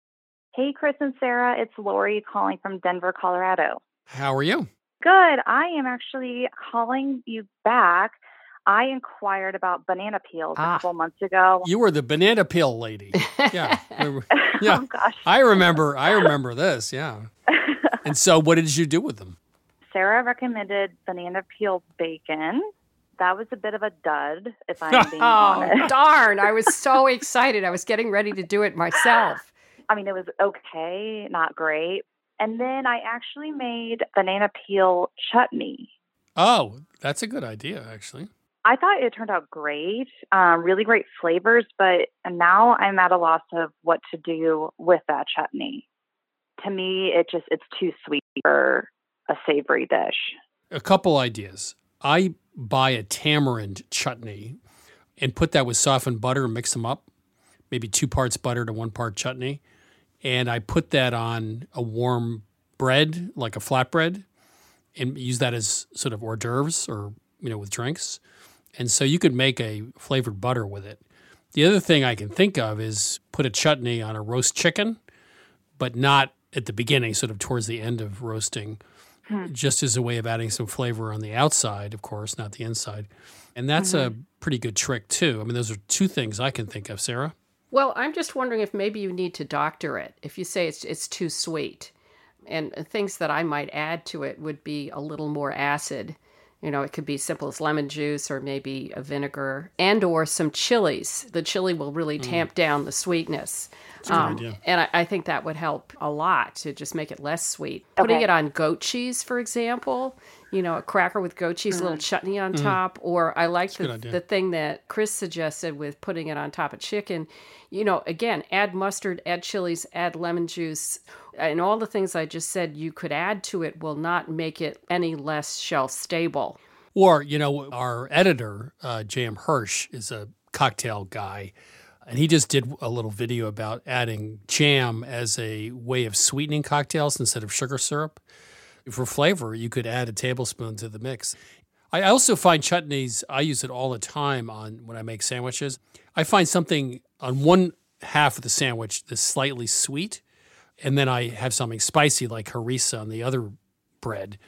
Hey, Chris and Sarah. It's Lori calling from Denver, Colorado. How are you? Good. I am actually calling you back. I inquired about banana peels a couple months ago. You were the banana peel lady. Yeah. Yeah. Oh, gosh. I remember this, yeah. And so what did you do with them? Sarah recommended banana peel bacon. That was a bit of a dud, if I'm being honest. Oh, darn. I was so excited. I was getting ready to do it myself. I mean, it was okay, not great. And then I actually made banana peel chutney. Oh, that's a good idea, actually. I thought it turned out great, really great flavors, but now I'm at a loss of what to do with that chutney. To me, it's too sweet for a savory dish. A couple ideas. I buy a tamarind chutney and put that with softened butter and mix them up, maybe 2 parts butter to 1 part chutney. And I put that on a warm bread, like a flatbread, and use that as sort of hors d'oeuvres or, with drinks. And so you could make a flavored butter with it. The other thing I can think of is put a chutney on a roast chicken, but not at the beginning, sort of towards the end of roasting, just as a way of adding some flavor on the outside, of course, not the inside. And that's a pretty good trick, too. I mean, those are 2 things I can think of. Sarah? Well, I'm just wondering if maybe you need to doctor it, if you say it's too sweet. And things that I might add to it would be a little more acid. It could be simple as lemon juice or maybe a vinegar and or some chilies. The chili will really tamp down the sweetness. That's a good idea. And I think that would help a lot to just make it less sweet. Okay. Putting it on goat cheese, for example, a cracker with goat cheese, a little chutney on top. Or I like the thing that Chris suggested with putting it on top of chicken. Again, add mustard, add chilies, add lemon juice. And all the things I just said you could add to it will not make it any less shelf stable. Or, our editor, J.M. Hirsch, is a cocktail guy. And he just did a little video about adding jam as a way of sweetening cocktails instead of sugar syrup. For flavor, you could add a tablespoon to the mix. I also find chutneys, I use it all the time when I make sandwiches. I find something on one half of the sandwich that's slightly sweet, and then I have something spicy like harissa on the other bread,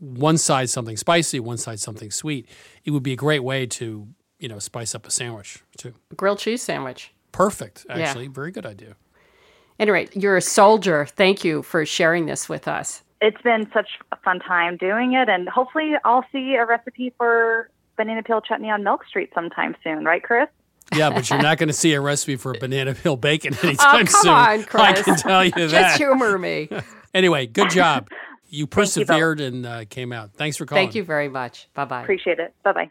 one side something spicy, one side something sweet. It would be a great way to, spice up a sandwich too. Grilled cheese sandwich. Perfect, actually. Yeah. Very good idea. Anyway, you're a soldier. Thank you for sharing this with us. It's been such a fun time doing it, and hopefully I'll see a recipe for banana peel chutney on Milk Street sometime soon, right, Chris? Yeah, but you're not going to see a recipe for banana peel bacon anytime soon. Come on, Chris. I can tell you that. Just humor me. Anyway, good job. You persevered and came out. Thanks for calling. Thank you very much. Bye-bye. Appreciate it. Bye-bye.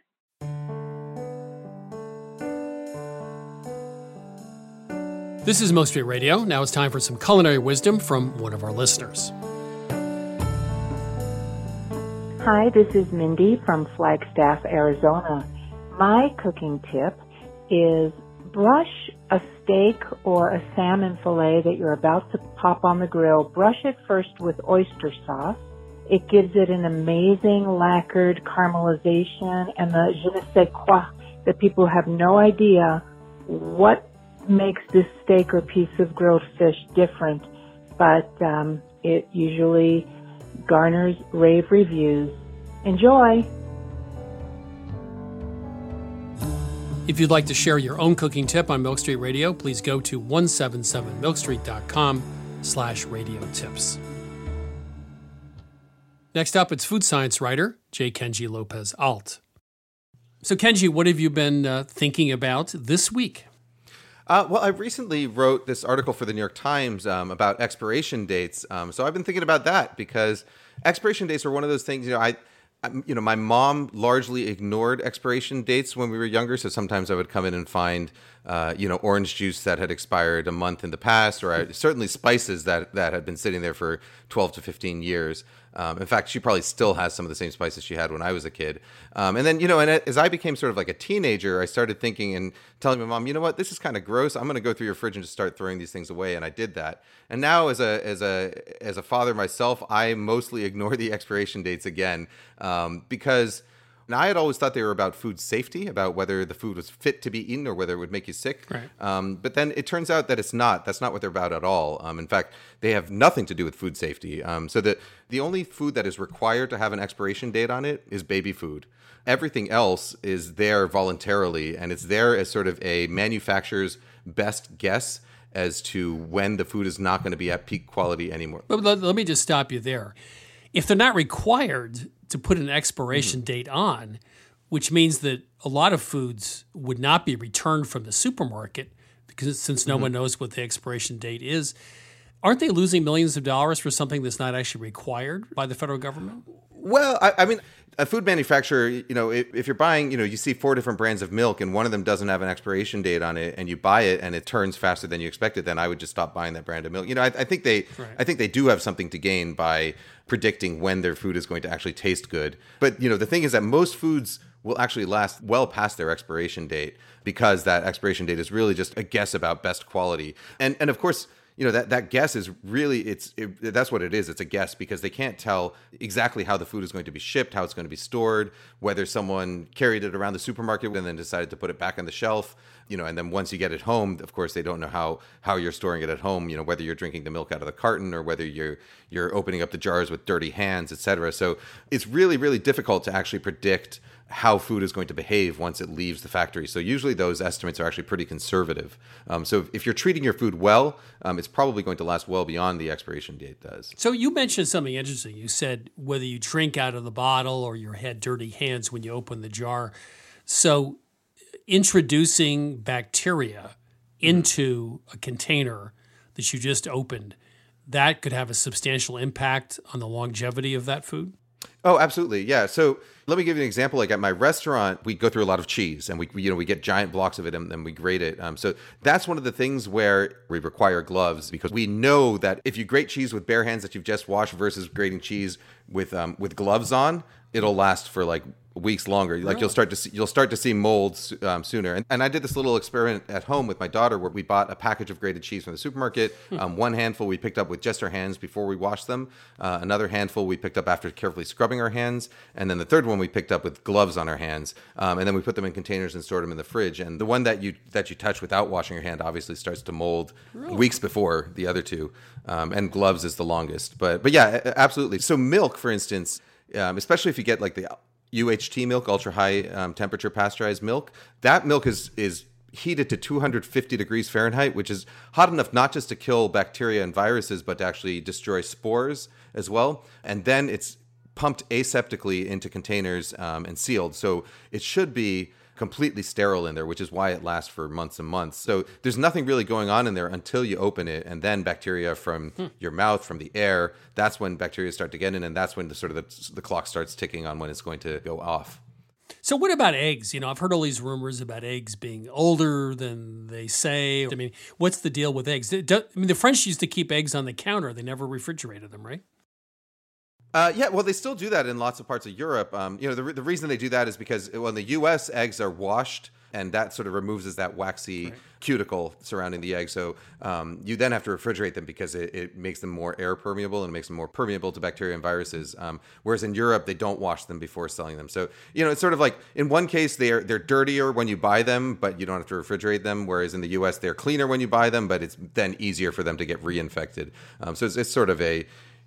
This is Milk Street Radio. Now it's time for some culinary wisdom from one of our listeners. Hi, this is Mindy from Flagstaff, Arizona. My cooking tip is brush a steak or a salmon fillet that you're about to pop on the grill. Brush it first with oyster sauce. It gives it an amazing lacquered caramelization and the je ne sais quoi that people have no idea what makes this steak or piece of grilled fish different, but it usually garners rave reviews. Enjoy! If you'd like to share your own cooking tip on Milk Street Radio, please go to 177milkstreet.com/radio tips. Next up, it's food science writer J. Kenji Lopez Alt. So, Kenji, what have you been thinking about this week? Well, I recently wrote this article for the New York Times about expiration dates. So I've been thinking about that because expiration dates are one of those things, my mom largely ignored expiration dates when we were younger. So sometimes I would come in and find, orange juice that had expired a month in the past, or certainly spices that had been sitting there for 12 to 15 years. In fact, she probably still has some of the same spices she had when I was a kid. And then, and as I became sort of like a teenager, I started thinking and telling my mom, you know what, this is kind of gross. I'm going to go through your fridge and just start throwing these things away. And I did that. And now as a father myself, I mostly ignore the expiration dates again, because now, I had always thought they were about food safety, about whether the food was fit to be eaten or whether it would make you sick. Right. But then it turns out that it's not. That's not what they're about at all. In fact, they have nothing to do with food safety. So the only food that is required to have an expiration date on it is baby food. Everything else is there voluntarily, and it's there as sort of a manufacturer's best guess as to when the food is not going to be at peak quality anymore. But let me just stop you there. If they're not required to put an expiration date on, which means that a lot of foods would not be returned from the supermarket because since no one knows what the expiration date is, aren't they losing millions of dollars for something that's not actually required by the federal government? Well, I mean, a food manufacturer, if you're buying, you see 4 different brands of milk and one of them doesn't have an expiration date on it and you buy it and it turns faster than you expected, then I would just stop buying that brand of milk. I think they do have something to gain by predicting when their food is going to actually taste good. But, the thing is that most foods will actually last well past their expiration date because that expiration date is really just a guess about best quality. And of course, that guess is really, that's what it is. It's a guess because they can't tell exactly how the food is going to be shipped, how it's going to be stored, whether someone carried it around the supermarket and then decided to put it back on the shelf, and then once you get it home, of course, they don't know how you're storing it at home, whether you're drinking the milk out of the carton or whether you're opening up the jars with dirty hands, et cetera. So it's really, really difficult to actually predict how food is going to behave once it leaves the factory. So usually those estimates are actually pretty conservative. So if you're treating your food well, it's probably going to last well beyond the expiration date does. So you mentioned something interesting. You said whether you drink out of the bottle or you had dirty hands when you open the jar. So introducing bacteria into a container that you just opened, that could have a substantial impact on the longevity of that food? Oh, absolutely. Yeah. So let me give you an example. Like at my restaurant, we go through a lot of cheese and we get giant blocks of it and then we grate it. So that's one of the things where we require gloves because we know that if you grate cheese with bare hands that you've just washed versus grating cheese with gloves on, it'll last for like weeks longer. Like you'll start to see molds sooner. And I did this little experiment at home with my daughter where we bought a package of grated cheese from the supermarket. One handful we picked up with just our hands before we washed them. Another handful we picked up after carefully scrubbing our hands. And then the third one we picked up with gloves on our hands. And then we put them in containers and stored them in the fridge. And the one that you touch without washing your hand obviously starts to mold weeks before the other two. And gloves is the longest. But yeah, absolutely. So milk, for instance, especially if you get like the UHT milk, ultra high temperature pasteurized milk. That milk is heated to 250 degrees Fahrenheit, which is hot enough not just to kill bacteria and viruses, but to actually destroy spores as well. And then it's pumped aseptically into containers and sealed. So it should be completely sterile in there, which is why it lasts for months and months. So there's nothing really going on in there until you open it, and then bacteria from your mouth, from the air, that's when bacteria start to get in, and that's when the clock starts ticking on when it's going to go off. So what about eggs? I've heard all these rumors about eggs being older than they say. I mean, what's the deal with eggs? The French used to keep eggs on the counter. They never refrigerated them, right? Yeah, well, they still do that in lots of parts of Europe. The reason they do that is because in the U.S., eggs are washed, and that sort of removes that waxy cuticle surrounding the egg. So you then have to refrigerate them because it makes them more air permeable and makes them more permeable to bacteria and viruses. Whereas in Europe, they don't wash them before selling them. So, it's sort of like in one case, they're dirtier when you buy them, but you don't have to refrigerate them. Whereas in the U.S., they're cleaner when you buy them, but it's then easier for them to get reinfected. So it's sort of a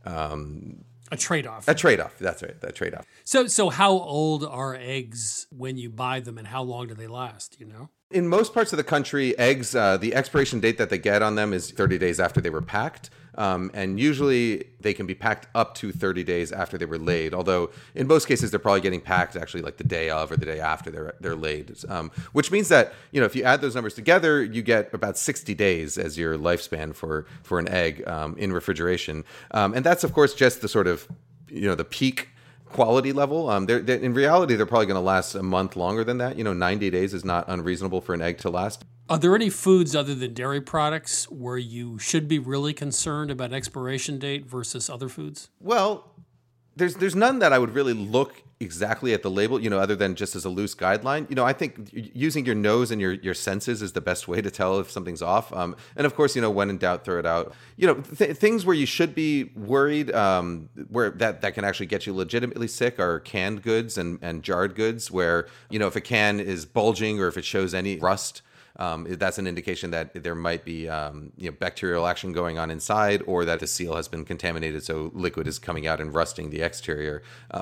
trade-off. A trade-off. That's right. That trade-off. So how old are eggs when you buy them, and how long do they last? In most parts of the country, eggs, the expiration date that they get on them is 30 days after they were packed. And usually they can be packed up to 30 days after they were laid. Although in most cases, they're probably getting packed actually like the day of or the day after they're laid. Which means that, if you add those numbers together, you get about 60 days as your lifespan for an egg in refrigeration. And that's, of course, just the sort of, the peak quality level. They're in reality, they're probably going to last a month longer than that. 90 days is not unreasonable for an egg to last. Are there any foods other than dairy products where you should be really concerned about expiration date versus other foods? Well, there's none that I would really look exactly at the label, other than just as a loose guideline. I think using your nose and your senses is the best way to tell if something's off. And of course, when in doubt, throw it out. Things where you should be worried, where that can actually get you legitimately sick, are canned goods and jarred goods, where, if a can is bulging or if it shows any rust, that's an indication that there might be bacterial action going on inside, or that the seal has been contaminated, so liquid is coming out and rusting the exterior.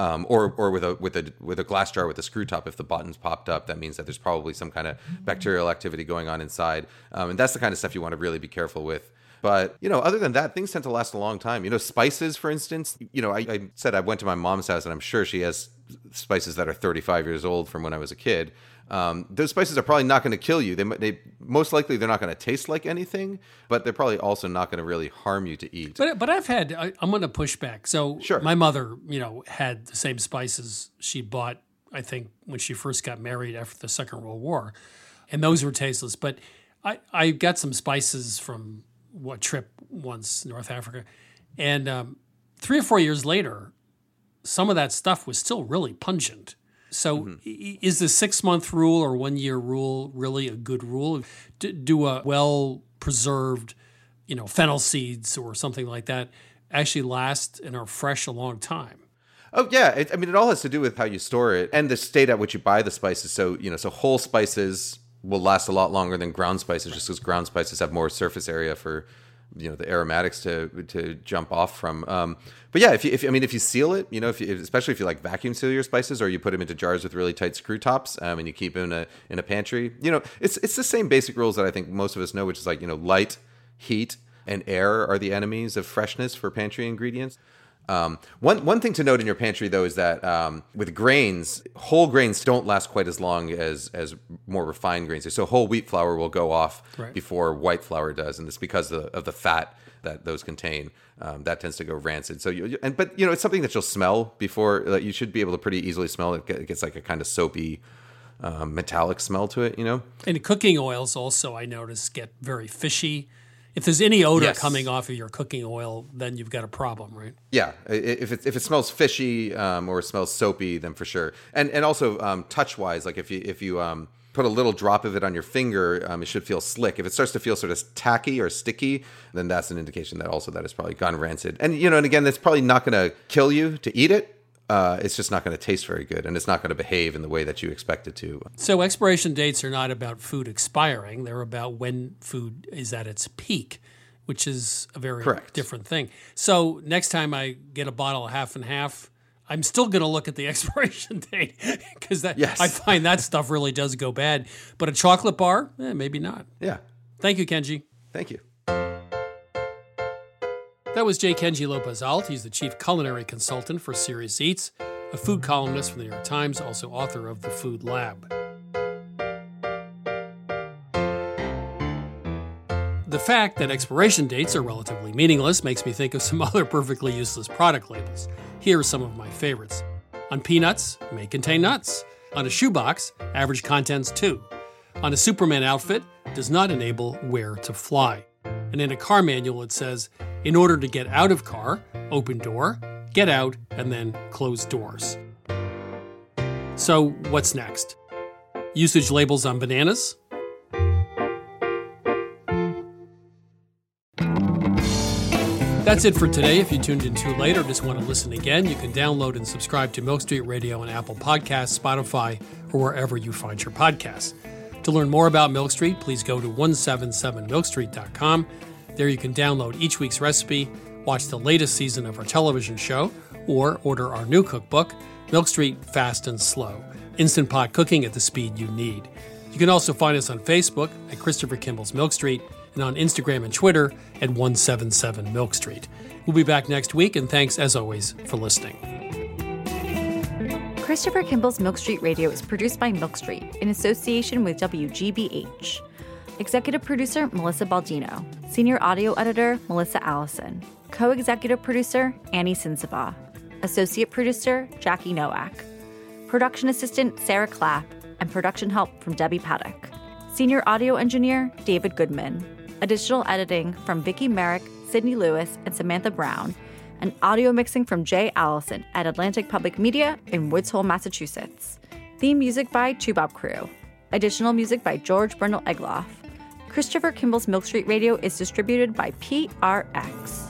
Or with a glass jar with a screw top, if the button's popped up, that means that there's probably some kind of bacterial activity going on inside. And that's the kind of stuff you want to really be careful with. But, other than that, things tend to last a long time. Spices, for instance, I said I went to my mom's house, and I'm sure she has spices that are 35 years old from when I was a kid. Those spices are probably not going to kill you. They most likely they're not going to taste like anything, but they're probably also not going to really harm you to eat. But I'm going to push back. So sure. My mother, had the same spices she bought, I think, when she first got married after the Second World War, and those were tasteless. But I got some spices from a trip once, North Africa, and 3 or 4 years later, some of that stuff was still really pungent. So is the 6-month rule or 1 year rule really a good rule? Do a well-preserved, fennel seeds or something like that actually last and are fresh a long time? Oh, yeah. It all has to do with how you store it and the state at which you buy the spices. So, so whole spices will last a lot longer than ground spices, just because ground spices have more surface area for the aromatics to jump off from. But yeah, if you seal it, especially if you like vacuum seal your spices, or you put them into jars with really tight screw tops, and you keep them in a pantry, it's the same basic rules that I think most of us know, which is like, light, heat, and air are the enemies of freshness for pantry ingredients. One thing to note in your pantry, though, is that with grains, whole grains don't last quite as long as more refined grains. So whole wheat flour will go off before white flour does, and it's because of the fat that those contain. That tends to go rancid. So but it's something that you'll smell before. You should be able to pretty easily smell it. It gets like a kind of soapy, metallic smell to it. And cooking oils also, I notice, get very fishy. If there's any odor coming off of your cooking oil, then you've got a problem, right? Yeah, if it smells fishy or it smells soapy, then for sure. And also touch wise, like if you put a little drop of it on your finger, it should feel slick. If it starts to feel sort of tacky or sticky, then that's an indication that it's probably gone rancid. And and again, that's probably not going to kill you to eat it. It's just not going to taste very good, and it's not going to behave in the way that you expect it to. So expiration dates are not about food expiring. They're about when food is at its peak, which is a very different thing. So next time I get a bottle of half and half, I'm still going to look at the expiration date because I find that stuff really does go bad. But a chocolate bar, maybe not. Yeah. Thank you, Kenji. Thank you. That was J. Kenji Lopez-Alt. He's the chief culinary consultant for Serious Eats, a food columnist for the New York Times, also author of The Food Lab. The fact that expiration dates are relatively meaningless makes me think of some other perfectly useless product labels. Here are some of my favorites. On peanuts, may contain nuts. On a shoebox, average contents 2. On a Superman outfit, does not enable wear to fly. And in a car manual, it says, in order to get out of car, open door, get out, and then close doors. So what's next? Usage labels on bananas? That's it for today. If you tuned in too late or just want to listen again, you can download and subscribe to Milk Street Radio on Apple Podcasts, Spotify, or wherever you find your podcasts. To learn more about Milk Street, please go to 177milkstreet.com. There you can download each week's recipe, watch the latest season of our television show, or order our new cookbook, Milk Street Fast and Slow, Instant Pot Cooking at the Speed You Need. You can also find us on Facebook at Christopher Kimball's Milk Street and on Instagram and Twitter at 177milkstreet. We'll be back next week, and thanks, as always, for listening. Christopher Kimball's Milk Street Radio is produced by Milk Street in association with WGBH. Executive producer, Melissa Baldino. Senior audio editor, Melissa Allison. Co-executive producer, Annie Sinsaba. Associate producer, Jackie Nowak. Production assistant, Sarah Clapp. And production help from Debbie Paddock. Senior audio engineer, David Goodman. Additional editing from Vicki Merrick, Sydney Lewis, and Samantha Brown. And audio mixing from Jay Allison at Atlantic Public Media in Woods Hole, Massachusetts. Theme music by Chubop Crew. Additional music by George Brindle Egloff. Christopher Kimball's Milk Street Radio is distributed by PRX.